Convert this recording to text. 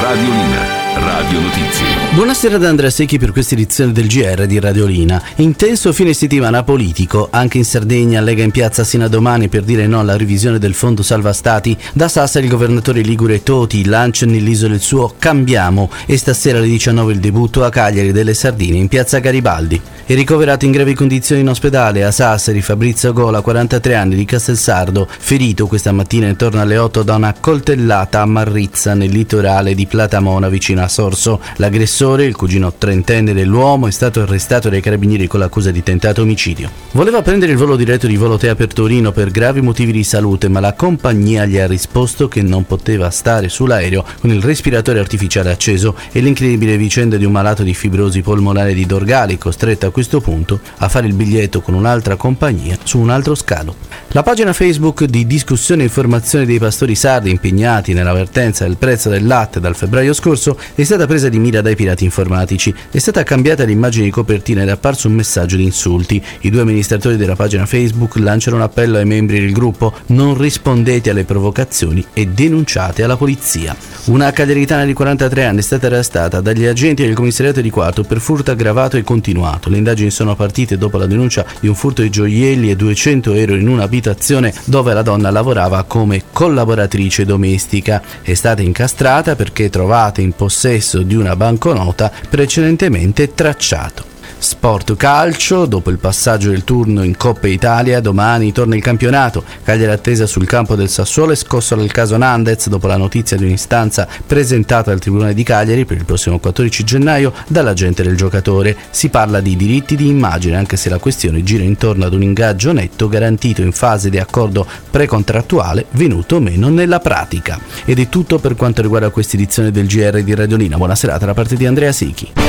Radiolina, Radio Notizie. Buonasera da Andrea Secchi per questa edizione del GR di Radiolina. Intenso fine settimana politico, anche in Sardegna, Lega in piazza sino a domani per dire no alla revisione del fondo salva stati. Da Sassari il governatore ligure Toti lancia nell'isola il suo Cambiamo e stasera alle 19 il debutto a Cagliari delle Sardine in piazza Garibaldi. È ricoverato in gravi condizioni in ospedale a Sassari Fabrizio Gola, 43 anni, di Castelsardo, ferito questa mattina intorno alle 8 da una coltellata a Marrizza nel litorale di Platamona vicino a Sorso. L'aggressore, il cugino trentenne dell'uomo, è stato arrestato dai carabinieri con l'accusa di tentato omicidio. Voleva prendere il volo diretto di Volotea per Torino per gravi motivi di salute, ma la compagnia gli ha risposto che non poteva stare sull'aereo con il respiratore artificiale acceso. E l'incredibile vicenda di un malato di fibrosi polmonare di Dorgali, costretto a questo punto a fare il biglietto con un'altra compagnia su un altro scalo. La pagina Facebook di discussione e informazione dei pastori sardi impegnati nell'avvertenza del prezzo del latte dal febbraio scorso è stata presa di mira dai pirati informatici. È stata cambiata l'immagine di copertina ed è apparso un messaggio di insulti. I due amministratori della pagina Facebook lanciano un appello ai membri del gruppo: non rispondete alle provocazioni e denunciate alla polizia. Una cagliaritana di 43 anni è stata arrestata dagli agenti del commissariato di Quarto per furto aggravato e continuato. Le indagini sono partite dopo la denuncia di un furto di gioielli e 200 euro in un'abitazione dove la donna lavorava come collaboratrice domestica. È stata incastrata perché trovata in possesso di una banconota precedentemente tracciato. Sport calcio, dopo il passaggio del turno in Coppa Italia, domani torna il campionato. Cagliari attesa sul campo del Sassuolo è scosso dal caso Nandez dopo la notizia di un'istanza presentata al Tribunale di Cagliari per il prossimo 14 gennaio dall'agente del giocatore. Si parla di diritti di immagine, anche se la questione gira intorno ad un ingaggio netto garantito in fase di accordo precontrattuale venuto meno nella pratica. Ed è tutto per quanto riguarda questa edizione del GR di Radiolina. Buona serata da parte di Andrea Secchi.